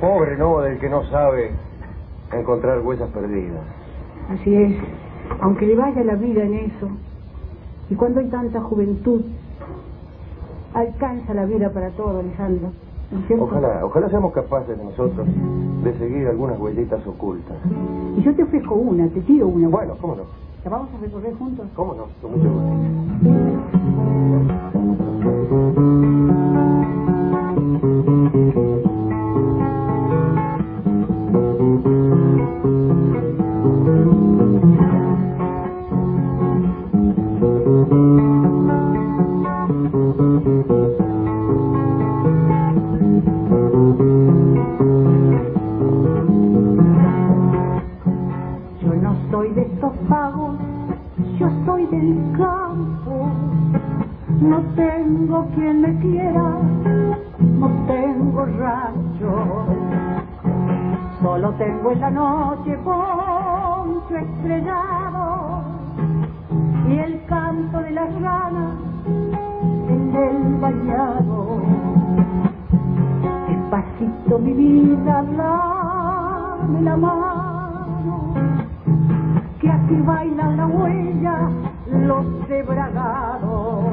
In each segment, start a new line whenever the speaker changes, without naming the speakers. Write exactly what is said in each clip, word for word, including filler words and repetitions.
Pobre, ¿no?, del que no sabe encontrar huellas perdidas.
Así es, aunque le vaya la vida en eso, y cuando hay tanta juventud, alcanza la vida para todo, Alejandro.
Ojalá, ojalá seamos capaces de nosotros de seguir algunas huellitas ocultas.
Y yo te ofrezco una, te tiro una.
Bueno, ¿cómo no?
¿La vamos a recorrer juntos?
¿Cómo no? Con mucho gusto.
Yo no soy de estos pagos, yo soy del campo. No tengo quien me quiera, no tengo rancho. Solo tengo en la noche poncho estrellado y el canto de las ranas en el bañado. Despacito mi vida, dame la mano, que así bailan la huella los debragados.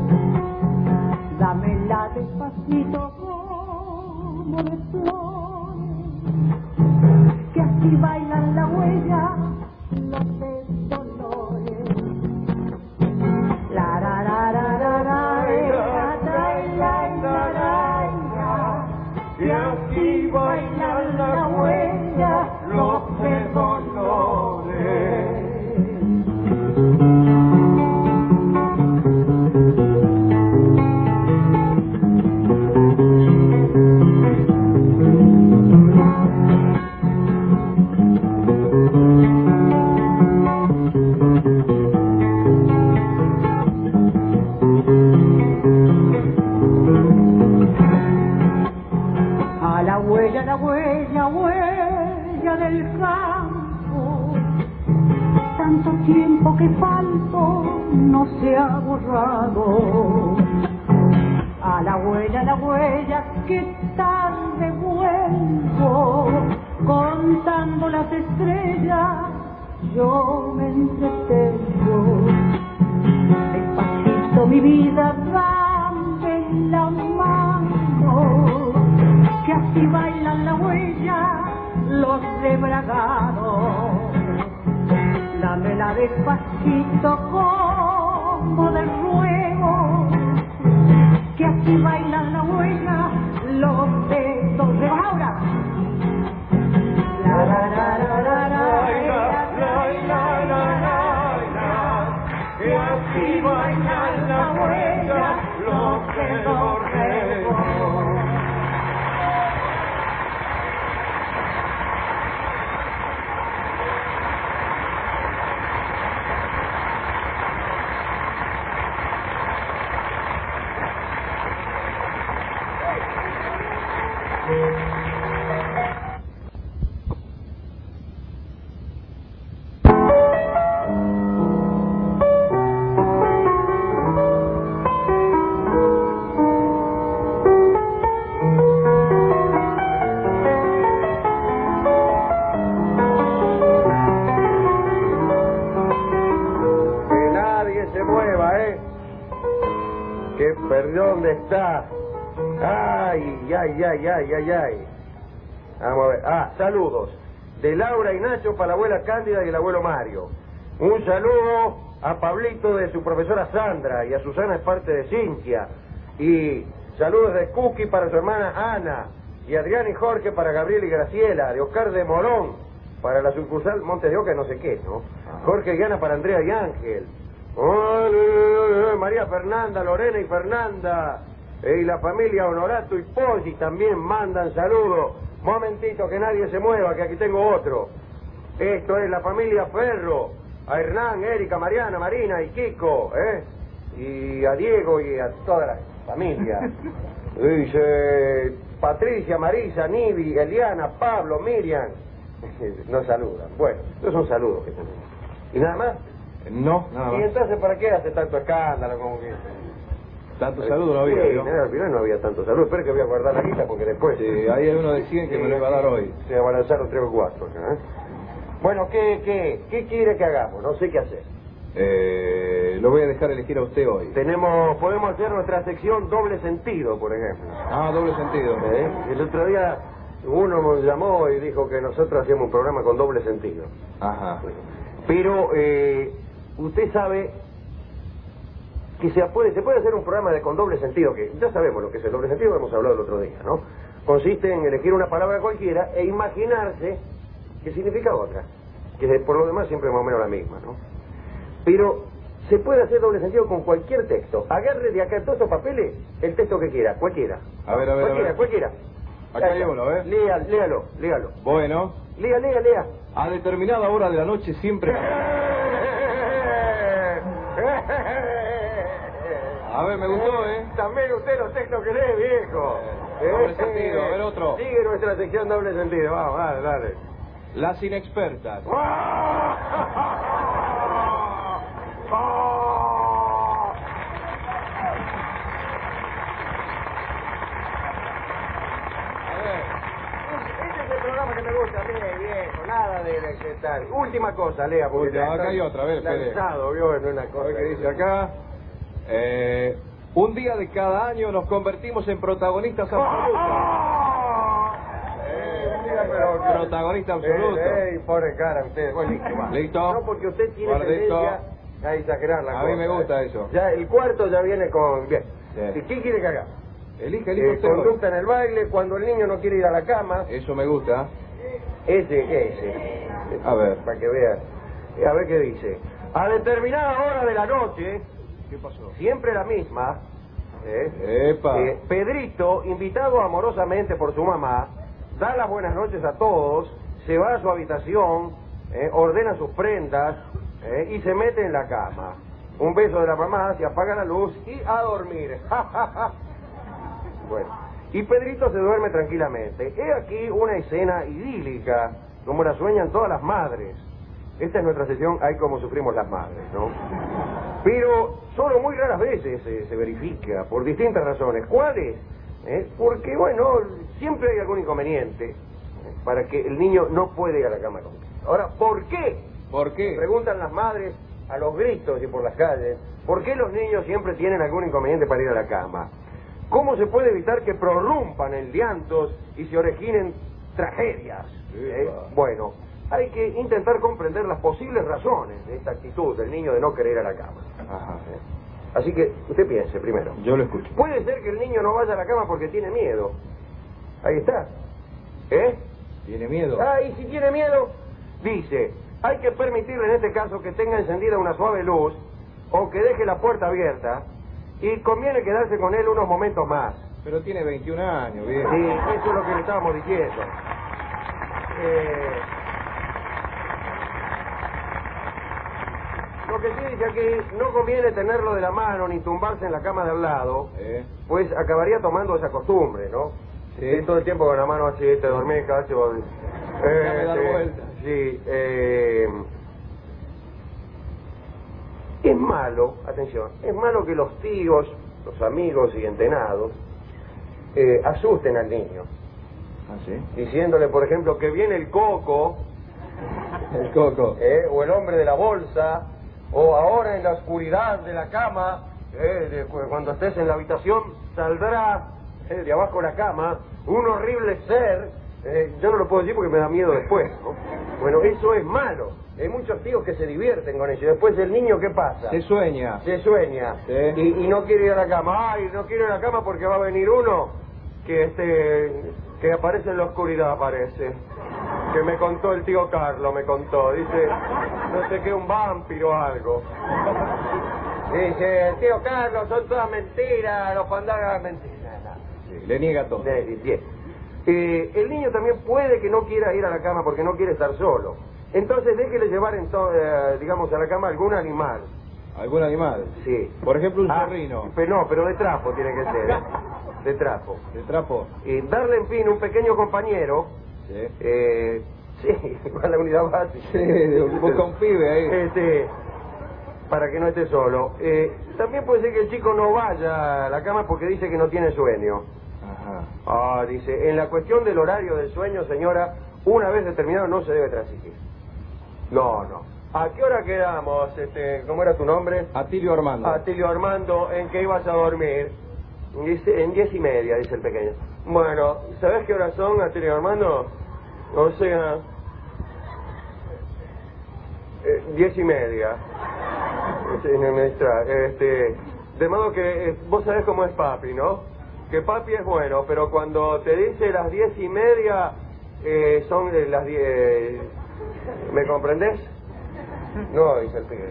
Dámela despacito como de flores, que así bailan la huella los de dolores. La la la la la la que así bailan la huella los de dolores. A la huella, la huella, huella del campo, tanto tiempo que falto no se ha borrado. A la huella, la huella que tarde vuelvo, contando las estrellas yo me entretengo. Despacito mi vida, dame la mano, que así bailan la huella los debragados. Dámela despacito como del ruego, que así bailan la huella los dedos. ¿Rebaja ahora? La la la la la la la, que así bailan la huella los dedos.
¿Dónde está? Ay, ay, ay, ay, ay, ay. Vamos a ver. Ah, saludos. De Laura y Nacho para la abuela Cándida y el abuelo Mario. Un saludo a Pablito de su profesora Sandra y a Susana es parte de Cintia. Y saludos de Cookie para su hermana Ana. Y Adrián y Jorge para Gabriel y Graciela. De Oscar de Morón para la sucursal Montes de Oca, no sé qué, ¿no? Jorge y Ana para Andrea y Ángel. María Fernanda, Lorena y Fernanda, y la familia Honorato y Poggi también mandan saludos. Momentito, que nadie se mueva, que aquí tengo otro. Esto es la familia Ferro, a Hernán, Erika, Mariana, Marina y Kiko, ¿eh? Y a Diego y a toda la familia. Dice Patricia, Marisa, Nivi, Eliana, Pablo, Miriam. No saludan. Bueno, esos son saludos que tenemos. ¿Y nada más?
No, nada más.
¿Y entonces para qué hace tanto escándalo? Como que...
Tanto saludo no había,
sí,
¿no?
al final no había tanto saludo. Espero que voy a guardar la guita porque después...
Sí, ahí hay uno de cien que
sí,
me lo iba a dar hoy.
Se abalanzaron tres o cuatro acá, ¿eh? Bueno, ¿qué, qué, ¿qué quiere que hagamos? No sé qué hacer.
Eh, lo voy a dejar elegir a usted hoy.
Tenemos, podemos hacer nuestra sección doble sentido, por ejemplo.
Ah, doble sentido.
¿Eh? El otro día uno nos llamó y dijo que nosotros hacíamos un programa con doble sentido.
Ajá.
Pero eh, usted sabe que se puede, se puede hacer un programa de, con doble sentido, que ya sabemos lo que es el doble sentido, hemos hablado el otro día, ¿no? Consiste en elegir una palabra cualquiera e imaginarse que significa otra, que por lo demás siempre es más o menos la misma, ¿no? Pero se puede hacer doble sentido con cualquier texto. Agarre de acá en todos estos papeles el texto que quiera, cualquiera.
A ver, a ver,
cualquiera,
a ver.
cualquiera.
Acá hay uno, ¿eh?
Lea, léalo, léalo.
Bueno.
Lea, lea, lea.
A determinada hora de la noche siempre... A ver, me gustó, ¿eh?
También usted los textos que lee, viejo.
Eh, doble sentido, a ver otro.
Sigue nuestra sección doble sentido, vamos, dale, dale.
Las inexpertas.
Este es el programa que me gusta a mí, viejo, nada de, de qué tal. Última cosa, lea, porque
Última, acá hay otra, a ver, espere.
lanzado, vio, en una
A
cosa.
ver qué dice acá. Eh, un día de cada año nos convertimos en protagonistas absolutos.
Eh, diga, pero-
Protagonista absoluto.
Eh, eh, pobre cara usted. Bueno, listo, va.
¿Listo?
No, porque usted tiene
Guardito.
tendencia a exagerar la
A
cosa.
mí me gusta
eh.
eso.
Ya, el cuarto ya viene con... Bien.
Sí.
¿Y qué quiere que haga?
Elige, elige
Eh,
usted hoy.
conducta en el baile, cuando el niño no quiere ir a la cama.
Eso me gusta.
Ese, ese.
A ver.
Para que vea. Eh, A ver qué dice. A determinada hora de la noche,
¿Qué pasó?
siempre la misma, ¿eh?
Epa.
Eh, Pedrito, invitado amorosamente por su mamá, da las buenas noches a todos, se va a su habitación, eh, ordena sus prendas eh, y se mete en la cama. Un beso de la mamá, se apaga la luz y a dormir. Bueno, y Pedrito se duerme tranquilamente. He aquí una escena idílica, como la sueñan todas las madres. Esta es nuestra sesión, hay como sufrimos las madres, ¿no? Pero solo muy raras veces eh, se verifica, por distintas razones. ¿Cuáles? ¿Eh? Porque, bueno, siempre hay algún inconveniente, ¿eh? Para que el niño no puede ir a la cama con... Ahora, ¿por qué?
¿Por qué?
Preguntan las madres a los gritos y por las calles, ¿por qué los niños siempre tienen algún inconveniente para ir a la cama? ¿Cómo se puede evitar que prorrumpan en llantos y se originen tragedias? ¿Eh? Bueno, hay que intentar comprender las posibles razones de esta actitud del niño de no querer ir a la cama.
Ajá.
¿Eh? Así que usted piense primero.
Yo lo escucho.
Puede ser que el niño no vaya a la cama porque tiene miedo. Ahí está. ¿Eh?
¿Tiene miedo?
Ah, y si tiene miedo, dice, hay que permitirle en este caso que tenga encendida una suave luz o que deje la puerta abierta y conviene quedarse con él unos momentos más.
Pero tiene veintiún años, bien.
Sí, eso es lo que le estábamos diciendo. Eh, lo que sí dice aquí, no conviene tenerlo de la mano ni tumbarse en la cama de al lado,
¿Eh?
pues acabaría tomando esa costumbre, ¿no?
Sí.
Sí, todo el tiempo con la mano así, te dormís, cacho. Eh,
Déjame dar
sí,
vueltas.
Sí, eh... es malo, atención, es malo que los tíos, los amigos y entenados eh, asusten al niño,
¿Ah, sí?
diciéndole, por ejemplo, que viene el coco,
El coco.
eh, o el hombre de la bolsa, o ahora en la oscuridad de la cama, eh, de- cu- cuando estés en la habitación, saldrá eh, de abajo de la cama un horrible ser, eh, yo no lo puedo decir porque me da miedo después, ¿no? Bueno, eso es malo. Hay muchos tíos que se divierten con eso. Después el niño, ¿qué pasa?
Se sueña.
Se sueña.
Sí.
Y, y no quiere ir a la cama. Ay, no quiere ir a la cama porque va a venir uno que este que aparece en la oscuridad, aparece. Que me contó el tío Carlos, me contó. Dice, no sé qué, un vampiro o algo. Dice, el tío Carlos, son todas mentiras, los fandangas mentiras.
Sí, le niega todo.
De- de- bien. Eh, el niño también puede que no quiera ir a la cama porque no quiere estar solo. Entonces déjele llevar, ento- eh, digamos, a la cama algún animal.
¿Algún animal?
Sí.
Por ejemplo, un
Ah,
zorrino.
pero no, pero de trapo tiene que ser. ¿eh? De trapo.
¿De trapo?
Y darle, en fin, un pequeño compañero.
Sí.
Eh, sí, igual la unidad básica.
Sí, busca un pibe ahí.
Este, para que no esté solo. Eh, también puede ser que el chico no vaya a la cama porque dice que no tiene sueño.
Ajá.
Ah, dice, en la cuestión del horario del sueño, señora, una vez determinado no se debe transigir. No, no. ¿A qué hora quedamos? Este, ¿cómo era tu nombre?
Atilio Armando.
Atilio Armando, ¿en qué ibas a dormir? Dice, en diez y media, dice el pequeño. Bueno, ¿sabés qué horas son, Atilio Armando? O sea, eh, diez y media. Sí, me, me distrae. Este, de modo que eh, vos sabés cómo es papi, ¿no? Que papi es bueno, pero cuando te dice las diez y media, eh, son eh, las diez. ¿Me comprendés? No, dice el pibe.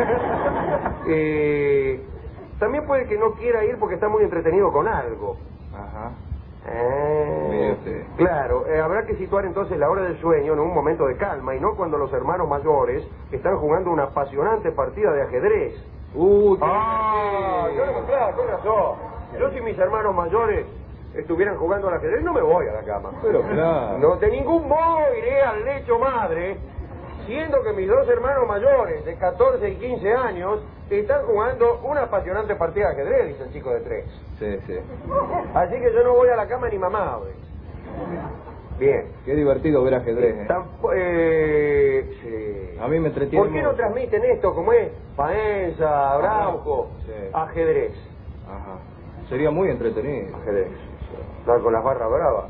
Y también puede que no quiera ir porque está muy entretenido con algo.
Ajá.
Eh,
Mire usted.
claro, eh, habrá que situar entonces la hora del sueño en un momento de calma y no cuando los hermanos mayores están jugando una apasionante partida de ajedrez.
Uh, qué
Ah, yo
divertido.
no, claro, con razón. Yo si mis hermanos mayores estuvieran jugando al ajedrez no me voy a la cama.
Pero claro.
No, de ningún modo iré al lecho madre, siendo que mis dos hermanos mayores de catorce y quince años están jugando una apasionante partida de ajedrez, dice el chico de tres.
Sí, sí.
Así que yo no voy a la cama ni mamá hoy. Bien.
Qué divertido ver ajedrez. ¿eh?
Tampo- eh, sí.
A mí me entretiene
¿Por qué no
mucho.
transmiten esto como es? Paenza, Araujo,
Sí.
ajedrez.
Ajá. Sería muy entretenido.
Ajedrez. Dar con las barras bravas.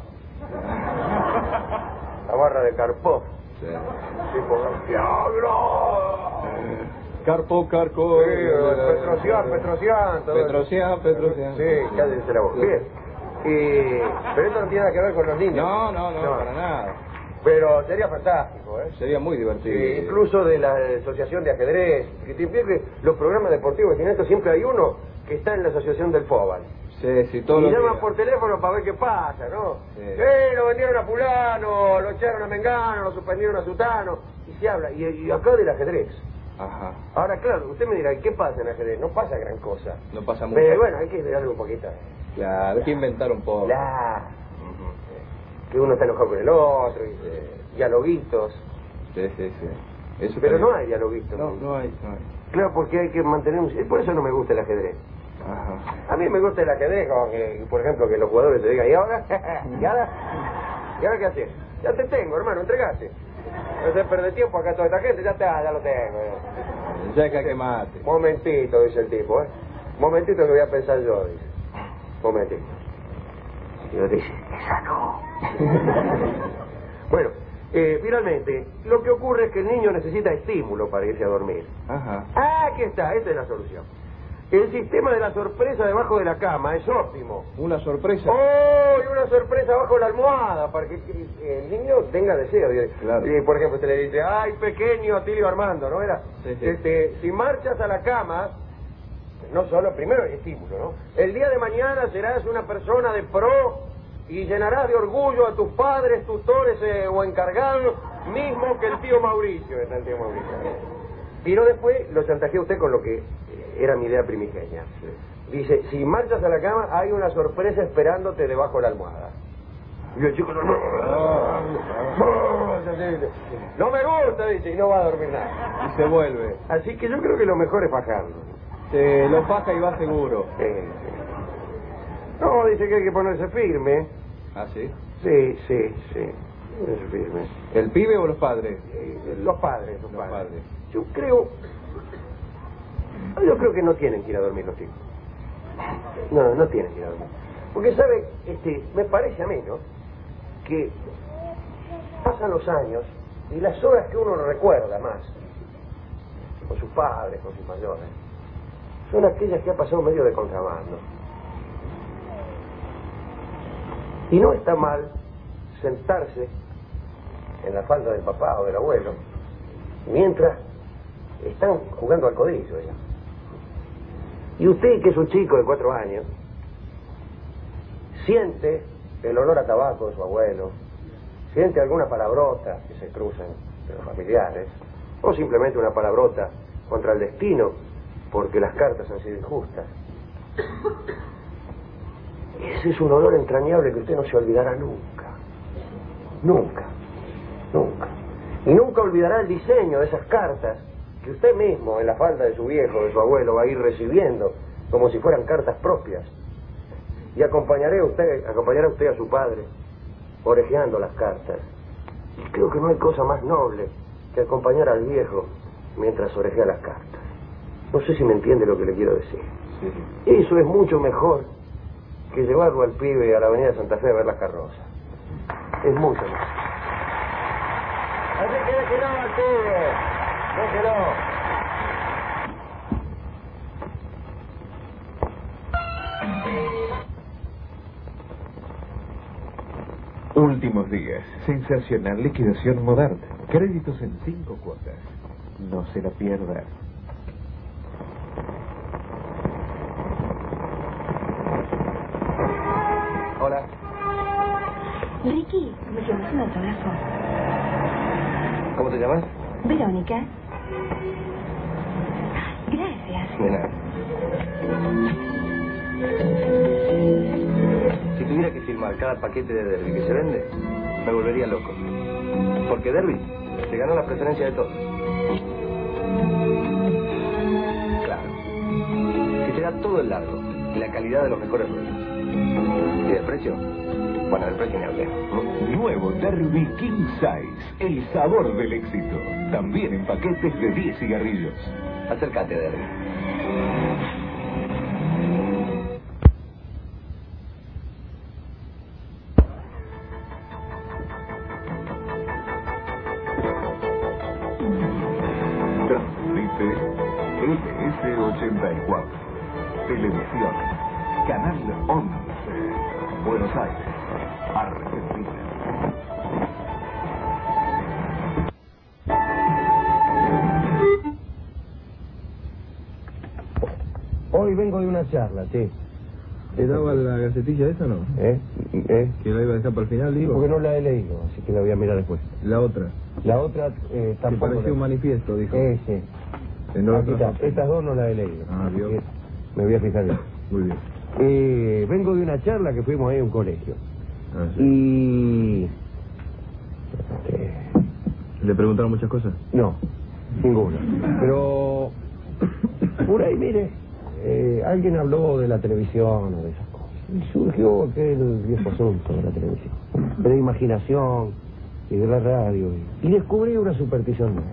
La barra de Karpov.
Sí.
Tipo, ¡diablo!
Carpo, Carco.
Sí, Petrosian, Petrosian. todo eso.
Petrosian, Petrosian.
Sí, cállense la boca. Bien. Y, pero esto no tiene nada que ver con los niños.
No, no, no, para nada.
Pero sería fantástico, ¿eh?
Sería muy divertido.
Sí, incluso de la asociación de ajedrez, que te que los programas deportivos que tienen esto, siempre hay uno que está en la asociación del Fóbal.
Sí, sí, todos
Y
los
llaman
días.
por teléfono para ver qué pasa, ¿no?
Sí.
Eh, lo vendieron a fulano, lo echaron a Mengano, lo suspendieron a Sutano, y se habla, y, y acá del ajedrez.
Ajá.
Ahora, claro, usted me dirá, ¿qué pasa en ajedrez? No pasa gran cosa.
No pasa mucho.
Pero bueno, hay que darle un poquito.
Claro, hay que inventar un poco.
La...
Ujú.
Que uno está enojado con el otro, y eh, dialoguitos.
Sí, sí, sí. Eso
Pero
también.
no hay dialoguitos.
No, no hay, no hay.
Claro, porque hay que mantener un... Por eso no me gusta el ajedrez.
Ajá.
A mí me gusta el ajedrez, como que, por ejemplo, que los jugadores te digan, ¿y ahora? ¿Y ahora? ¿Y ahora qué haces? Ya te tengo, hermano, entregate. No se perder tiempo acá toda esta gente, ya está, ya lo tengo.
Ya que hay que mate.
Momentito, dice el tipo, ¿eh? Momentito que voy a pensar yo, dice. Momentito. Y yo dice, esa no. Bueno, eh, finalmente, lo que ocurre es que el niño necesita estímulo para irse a dormir.
Ajá.
Ah, aquí está, esta es la solución. El sistema de la sorpresa debajo de la cama es óptimo.
Una sorpresa.
¡Oh! Y una sorpresa bajo la almohada para que que el niño tenga deseo. Y,
Claro.
y, por ejemplo, se le dice, ¡ay, pequeño Atilio Armando! ¿No era?
Sí, sí.
Este, si marchas a la cama, no solo, primero el estímulo, ¿no? El día de mañana serás una persona de pro y llenarás de orgullo a tus padres, tutores eh, o encargados, mismo que el tío Mauricio. Está el tío Mauricio. Pero después lo chantajea usted con lo que era mi idea primigenia. Dice, si marchas a la cama, hay una sorpresa esperándote debajo de la almohada. Y el chico no, no, no me gusta, dice, y no va a dormir nada.
Y se vuelve.
Así que yo creo que lo mejor es bajarlo.
Se lo baja y va seguro.
Eh, no, dice que hay que ponerse firme.
¿Ah, sí?
Sí, sí, sí, ponerse firme.
¿El pibe o los padres?
Eh, los padres, los,
Los
padres.
padres.
Yo creo... Yo creo que no tienen que ir a dormir los chicos. No, no tienen que ir a dormir. Porque, ¿sabe? Este, me parece a mí, ¿no? Que pasan los años y las horas que uno recuerda más, con sus padres, con sus mayores, son aquellas que ha pasado medio de contrabando. Y no está mal sentarse en la falda del papá o del abuelo mientras están jugando al codillo ya. Y usted, que es un chico de cuatro años, siente el olor a tabaco de su abuelo, siente alguna palabrota que se cruzan entre los familiares, o simplemente una palabrota contra el destino porque las cartas han sido injustas. Ese es un olor entrañable que usted no se olvidará nunca. Nunca. Nunca. Y nunca olvidará el diseño de esas cartas que usted mismo, en la falda de su viejo, de su abuelo, va a ir recibiendo como si fueran cartas propias. Y acompañaré a usted, acompañará a usted a su padre, orejeando las cartas. Y creo que no hay cosa más noble que acompañar al viejo mientras orejea las cartas. No sé si me entiende lo que le quiero decir. Sí. Eso es mucho mejor que llevarlo al pibe a la avenida Santa Fe a ver las carrozas. Es mucho mejor. Así que déjelo al pibe. Déjelo.
Últimos días. Sensacional liquidación moderna. Créditos en cinco cuotas. No se la pierda.
Hola.
Ricky, ¿me llevas un autógrafo?
¿Cómo te llamas?
Verónica. Gracias.
De nada. Si tuviera que filmar cada paquete de Derby que se vende, me volvería loco. Porque Derby se ganó la preferencia de todos. Claro. Si te da todo el largo y la calidad de los mejores ruedos. ¿Y el precio? Bueno, el precio ni hablé.
Nuevo Derby King Size. El sabor del éxito. También en paquetes de diez cigarrillos.
Acércate, Derby.
L S ochenta y cuatro. Televisión. Canal once. Buenos Aires, Argentina.
Hoy vengo de una charla, sí.
¿Te daba la gacetilla esa o no?
¿Eh? ¿Eh?
Que la iba a dejar para el final, digo.
Porque no la he leído, así que la voy a mirar después.
La otra.
La otra eh,
Que
tampoco.
parecía
la...
un manifiesto, dijo.
Eh, sí.
En
Aquí
otra
está. Estas dos no las he leído.
Ah, Dios.
Me voy a fijar bien.
Muy bien.
Eh, vengo de una charla que fuimos ahí a un colegio.
Ah, sí.
Y... Eh,
¿Le preguntaron muchas cosas?
no, ninguna. Pero... por ahí, mire, eh, alguien habló de la televisión o de esas cosas. Y surgió aquel viejo asunto de la televisión. De la imaginación y de la radio. Y, y descubrí una superstición nueva.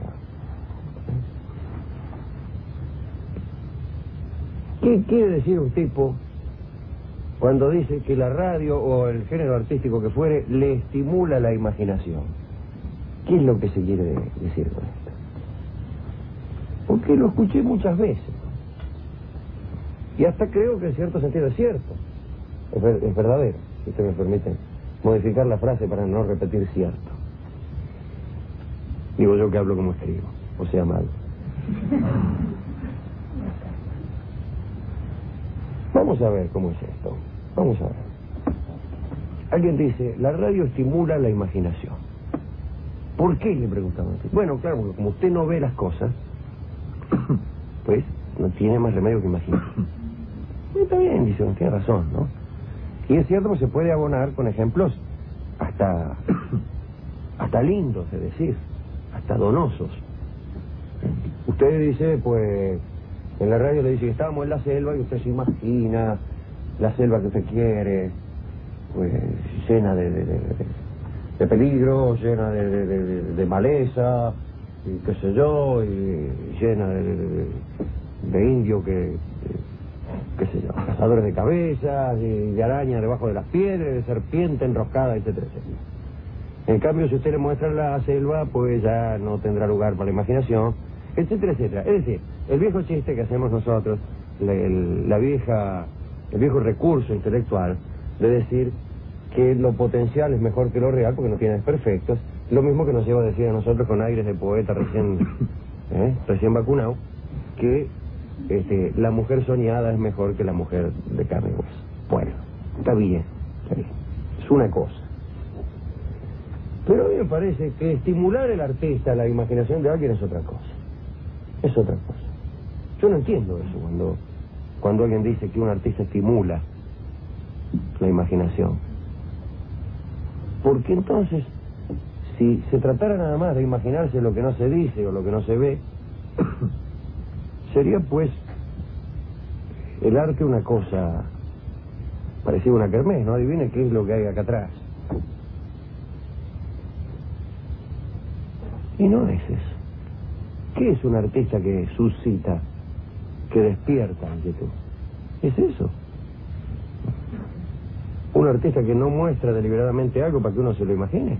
¿Qué quiere decir un tipo cuando dice que la radio o el género artístico que fuere le estimula la imaginación? ¿Qué es lo que se quiere decir con esto? Porque lo escuché muchas veces. Y hasta creo que en cierto sentido es cierto. Es, ver, es verdadero, si usted me permite modificar la frase para no repetir cierto. Digo yo que hablo como escribo, o sea mal. Vamos a ver cómo es esto. Vamos a ver. Alguien dice, la radio estimula la imaginación. ¿Por qué? Le preguntamos. Bueno, claro, porque como usted no ve las cosas, pues no tiene más remedio que imaginar. Y está bien, dice, no tiene razón, ¿no? Y es cierto que se puede abonar con ejemplos hasta, hasta lindos, es decir, hasta donosos. Usted dice, pues... en la radio le dice que estábamos en la selva y usted se imagina la selva que usted quiere, pues llena de, de, de, de peligro, llena de, de, de, de maleza, y qué sé yo, y llena de, de, de indios que, qué sé yo, cazadores de cabezas, y de arañas debajo de las piedras, de serpiente enroscada, etcétera, etcétera. En cambio, si usted le muestra la selva, pues ya no tendrá lugar para la imaginación, etcétera, etcétera. Es decir, el viejo chiste que hacemos nosotros, la, el, la vieja, el viejo recurso intelectual de decir que lo potencial es mejor que lo real porque no tiene desperfectos, lo mismo que nos lleva a decir a nosotros con aires de poeta recién, ¿eh? recién vacunado, que este, la mujer soñada es mejor que la mujer de carne y hueso. Bueno, está bien, está bien. Es una cosa. Pero a mí me parece que estimular el artista, la imaginación de alguien es otra cosa. Es otra cosa. Yo no entiendo eso cuando, cuando alguien dice que un artista estimula la imaginación. Porque entonces, si se tratara nada más de imaginarse lo que no se dice o lo que no se ve, Sería, pues, el arte una cosa parecida a una kermés, ¿no? Adivine qué es lo que hay acá atrás. Y no es eso. ¿Qué es un artista que suscita, que despierta inquietud? Es eso. Un artista que no muestra deliberadamente algo para que uno se lo imagine.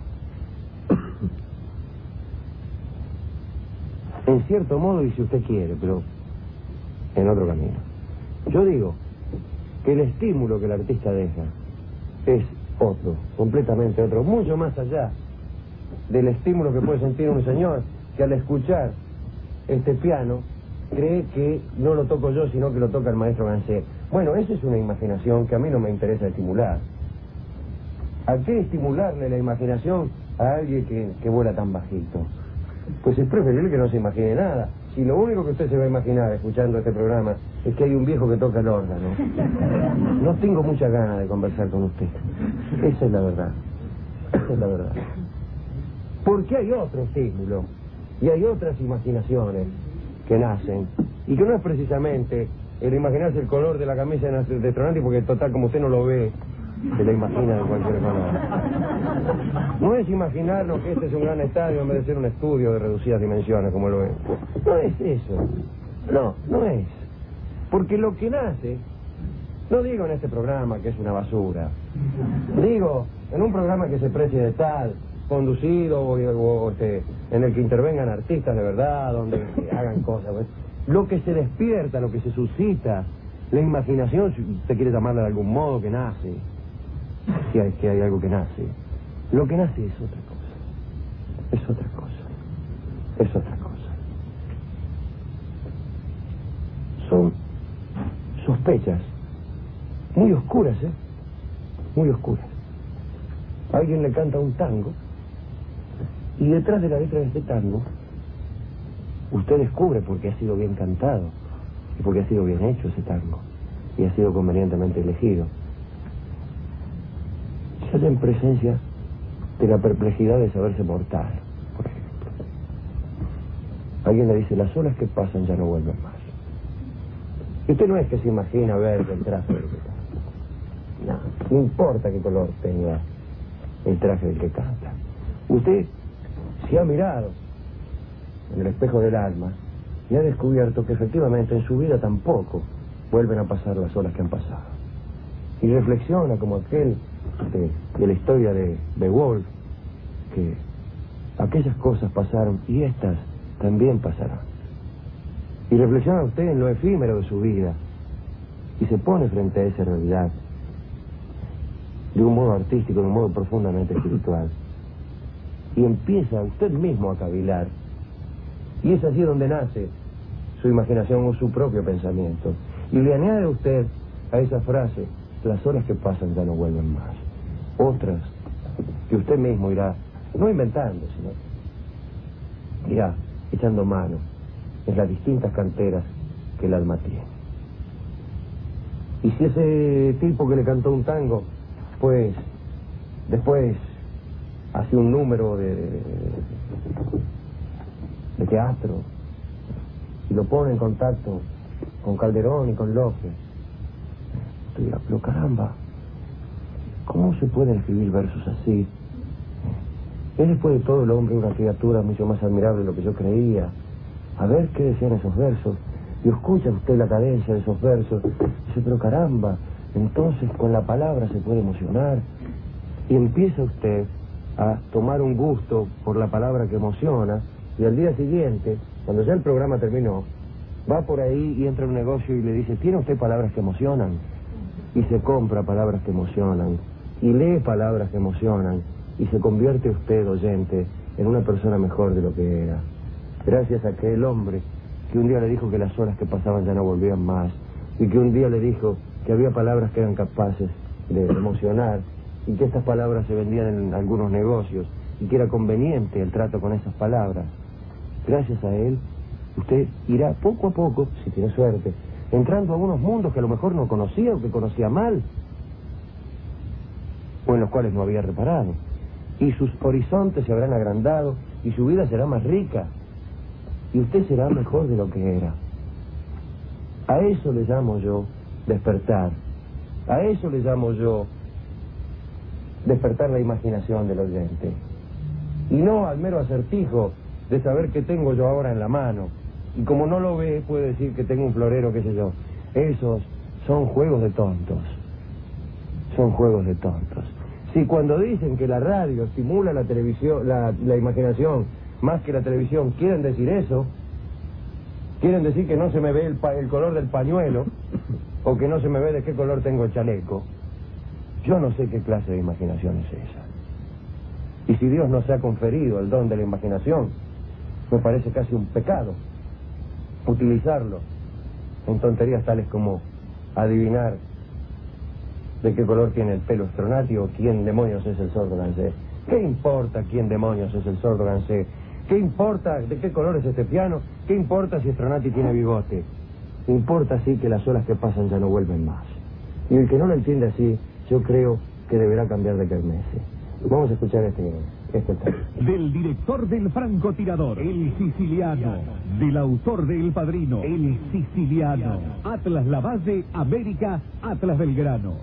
En cierto modo, y si usted quiere, pero en otro camino. Yo digo que el estímulo que el artista deja es otro, completamente otro, mucho más allá del estímulo que puede sentir un señor que al escuchar este piano cree que no lo toco yo, sino que lo toca el maestro Gansé. Bueno, eso es una imaginación que a mí no me interesa estimular. ¿A qué estimularle la imaginación a alguien que, que vuela tan bajito? Pues es preferible que no se imagine nada. Si lo único que usted se va a imaginar escuchando este programa es que hay un viejo que toca el órgano, no tengo muchas ganas de conversar con usted. Esa es la verdad. Esa es la verdad. Porque hay otro estímulo y hay otras imaginaciones que nacen y que no es precisamente el imaginarse el color de la camisa de Tronanti, porque total, como usted no lo ve, se la imagina de cualquier color. No es imaginarnos que este es un gran estadio en vez de ser un estudio de reducidas dimensiones como lo es. No es eso. No, no es. Porque lo que nace, no digo en este programa que es una basura, digo en un programa que se precie de tal, conducido o, o este, en el que intervengan artistas de verdad, donde hagan cosas. Pues. Lo que se despierta, lo que se suscita, la imaginación, si usted quiere llamarla de algún modo, que nace, si hay, que hay algo que nace, lo que nace es otra cosa, es otra cosa, es otra cosa. Son sospechas muy oscuras, ¿eh? Muy oscuras. Alguien le canta un tango y detrás de la letra de este tango usted descubre por qué ha sido bien cantado y por qué ha sido bien hecho ese tango y ha sido convenientemente elegido. Se halla en presencia de la perplejidad de saberse mortal, por ejemplo. Alguien le dice, las olas que pasan ya no vuelven más. Y usted no es que se imagina ver el traje del que canta. No, no importa qué color tenga el traje del que canta. Usted se ha mirado en el espejo del alma y ha descubierto que efectivamente en su vida tampoco vuelven a pasar las olas que han pasado. Y reflexiona como aquel de, de la historia de Beowulf, que aquellas cosas pasaron y estas también pasarán. Y reflexiona usted en lo efímero de su vida y se pone frente a esa realidad de un modo artístico, de un modo profundamente espiritual. Y empieza usted mismo a cavilar. Y es así donde nace su imaginación o su propio pensamiento. Y le añade usted a esa frase, las horas que pasan ya no vuelven más. Otras que usted mismo irá, no inventando, sino irá echando mano en las distintas canteras que el alma tiene. Y si ese tipo que le cantó un tango, pues después hace un número de, de, de teatro y lo pone en contacto con Calderón y con López, usted dirá, pero caramba, ¿cómo se pueden escribir versos así? Es después de todo el hombre una criatura mucho más admirable de lo que yo creía. A ver qué decían esos versos. Y escucha usted la cadencia de esos versos. Dice, pero caramba, entonces con la palabra se puede emocionar. Y empieza usted a tomar un gusto por la palabra que emociona. Y al día siguiente, cuando ya el programa terminó, va por ahí y entra a un negocio y le dice, ¿tiene usted palabras que emocionan? Y se compra palabras que emocionan. Y lee palabras que emocionan. Y se convierte usted, oyente, en una persona mejor de lo que era. Gracias a aquel hombre que un día le dijo que las horas que pasaban ya no volvían más, y que un día le dijo que había palabras que eran capaces de emocionar, y que estas palabras se vendían en algunos negocios, y que era conveniente el trato con esas palabras. Gracias a él, usted irá poco a poco, si tiene suerte, entrando a unos mundos que a lo mejor no conocía o que conocía mal, o en los cuales no había reparado. Y sus horizontes se habrán agrandado y su vida será más rica.
y usted será mejor de lo que era. A eso le llamo yo despertar. A eso le llamo yo despertar la imaginación del oyente. Y no al mero acertijo de saber qué tengo yo ahora en la mano. Y como no lo ve, puede decir que tengo un florero, qué sé yo. Esos son juegos de tontos. Son juegos de tontos. Si cuando dicen que la radio estimula la televisión, la, la imaginación más que la televisión, quieren decir eso, quieren decir que no se me ve el, pa el color del pañuelo, o que no se me ve de qué color tengo el chaleco, yo no sé qué clase de imaginación es esa. Y si Dios nos ha conferido el don de la imaginación, me parece casi un pecado utilizarlo en tonterías tales como adivinar de qué color tiene el pelo Stronati o quién demonios es el sordo Gansé. ¿Qué importa quién demonios es el sordo Gansé? ¿Qué importa de qué color es este piano? ¿Qué importa si Stronati tiene bigote? Importa sí que las horas que pasan ya no vuelven más. Y el que no lo entiende así, yo creo que deberá cambiar de kermesse. Vamos a escuchar este, este tema.
Del director del francotirador, el siciliano. Del autor de El Padrino, el siciliano. Atlas Lavalle, América, Atlas Belgrano.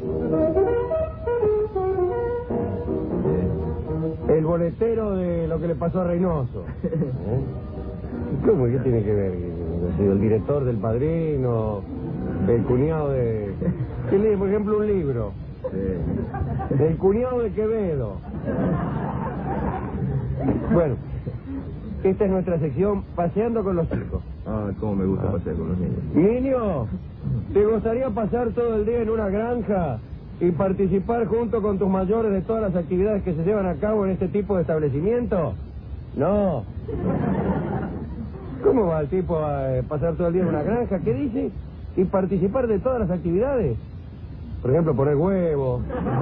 El boletero de lo que le pasó a Reynoso. ¿Eh? ¿Cómo? ¿Qué tiene que ver? El director del Padrino, el cuñado de... ¿Qué lee, por ejemplo, un libro? Sí. El cuñado de Quevedo. Bueno, esta es nuestra sección Paseando con los chicos.
Ah, cómo me gusta ah. pasear con los niños.
Niño, ¿te gustaría pasar todo el día en una granja y participar junto con tus mayores de todas las actividades que se llevan a cabo en este tipo de establecimiento? No. ¿Cómo va el tipo a eh, pasar todo el día en una granja? ¿Qué dice? Y participar de todas las actividades. Por ejemplo, poner huevos.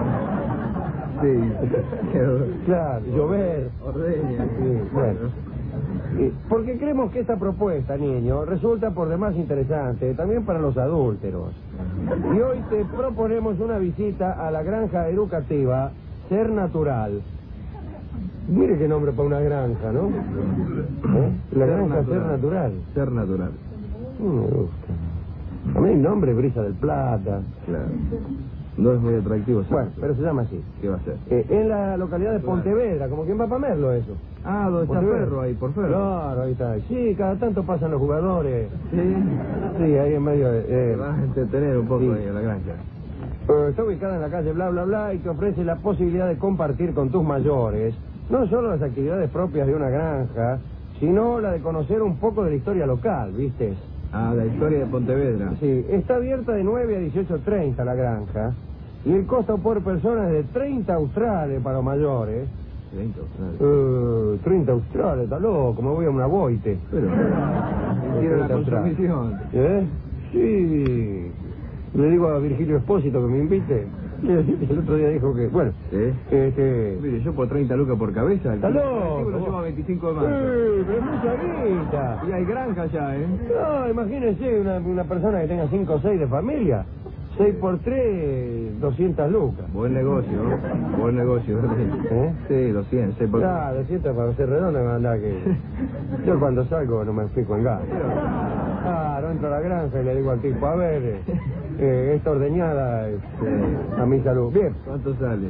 Sí.
Claro, llover.
Ordeña.
Sí, bueno. Y porque creemos que esta propuesta, niño, resulta por demás interesante, también para los adúlteros. Y hoy te proponemos una visita a la granja educativa Ser Natural. Mire qué nombre para una granja, ¿no? ¿Eh? La
Ser
granja
natural.
Ser Natural.
Ser Natural.
No me gusta. A mí el nombre, Brisa del Plata.
Claro. No es muy atractivo, ¿sí?
Bueno, pero se llama así.
¿Qué va a ser?
Eh, en la localidad de Pontevedra, como quien va para Merlo, eso.
Ah, donde está Ferro, ahí, por Ferro.
Claro, ahí está. Sí, cada tanto pasan los jugadores.
Sí.
Sí, ahí en medio de... Eh,
Te vas a entretener un poco
sí.
ahí en la granja.
Eh, está ubicada en la calle bla bla bla y te ofrece la posibilidad de compartir con tus mayores no solo las actividades propias de una granja, sino la de conocer un poco de la historia local, ¿viste?
Ah, la historia de Pontevedra.
Sí, está abierta de nueve a dieciocho treinta la granja y el costo por persona es de treinta australes para los mayores.
treinta australes.
Eh, treinta australes, está loco, me voy a una boite.
Pero, quiero la consumición.
¿Eh? Sí. Le digo a Virgilio Espósito que me invite. El otro día dijo que, bueno,
¿Sí?
este...
Mire, yo por treinta lucas por cabeza, el
¡Está loco!
lo llevo a veinticinco de marzo.
Sí, pero es mucha guita.
Y hay granja ya, ¿eh?
No, imagínese una, una persona que tenga cinco o seis de familia. seis por tres, doscientas lucas.
Buen negocio, ¿no? Buen negocio.
¿Eh?
Sí, doscientos, seis por tres.
Ah, doscientas para ser redonda, me anda que... Yo cuando salgo no me fijo en gas. Ah, no entro a la granja y le digo al tipo, a ver, eh, esta ordeñada este, a mi salud. Bien.
¿Cuánto sale?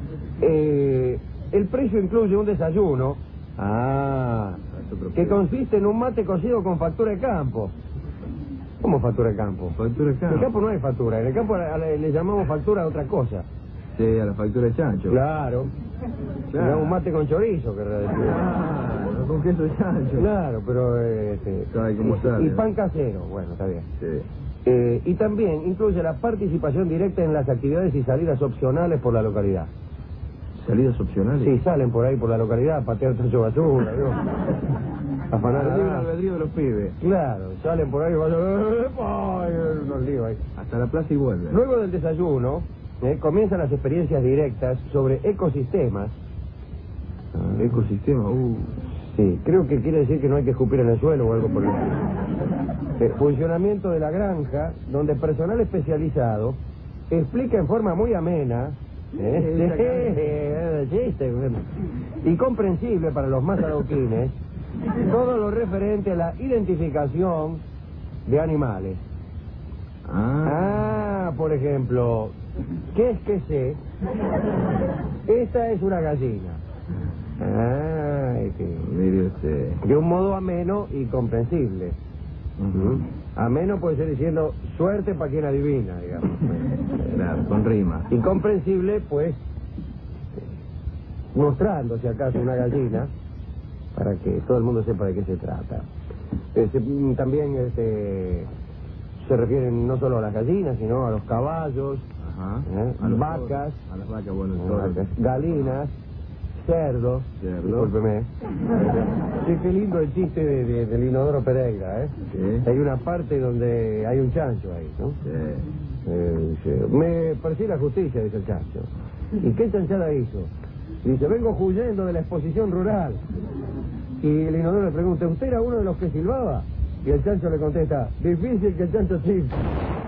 Eh, el precio incluye un desayuno. Ah, que consiste en un mate cocido con factura de campo. ¿Cómo factura de campo?
Factura de
En
campo.
el campo no hay factura, en el campo le, le llamamos factura a otra cosa.
Sí, a la factura de chancho.
Claro.
Claro.
Era un mate con chorizo, querrá decir.
Ah, con queso de chancho.
Claro, pero... eh, este,
Sabe cómo
y,
sale,
y
¿no?
pan casero, bueno, está bien.
Sí.
Eh, y también incluye la participación directa en las actividades y salidas opcionales por la localidad.
¿Salidas opcionales?
Sí, salen por ahí por la localidad a patear tacho de basura, ¿no? Afanar
El libre
nada.
albedrío de los pibes.
Claro, salen por ahí y vayan... ¡Ay! Unos líos ahí.
Hasta la plaza y vuelve.
Luego del desayuno, eh, comienzan las experiencias directas sobre ecosistemas.
Ah, ecosistema, uh.
Sí, creo que quiere decir que no hay que escupir en el suelo o algo por el estilo. Eh, funcionamiento de la granja, donde personal especializado explica en forma muy amena, ¿eh? Sí, chiste, y comprensible para los más adoquines, todo lo referente a la identificación de animales.
Ah,
Ah, por ejemplo, ¿qué es que sé? Esta es una gallina. Ah, es que...
mire usted.
De un modo ameno y comprensible.
Ujú.
Ameno puede ser diciendo suerte para quien adivina, digamos.
Claro, con rima.
Incomprensible, pues, mostrando si acaso una gallina, para que todo el mundo sepa de qué se trata. Este, también este, se refieren no solo a las gallinas, sino a los caballos,
Ajá.
¿eh?
A los
vacas,
toros, a las vacas, bueno, el
¿eh?
toro.
Vacas, galinas, cerdos,
Cerdo.
discúlpeme. Sí, qué lindo el chiste de, de- del Inodoro Pereira, ¿eh?
Sí.
Hay una parte donde hay un chancho ahí, ¿no?
Sí.
Eh, dice, me pareció la justicia, dice el chancho. ¿Y qué chanchada hizo? Dice, vengo huyendo de la exposición rural. Y el Inodoro le pregunta, ¿usted era uno de los que silbaba? Y el chancho le contesta, difícil que el chancho silbe.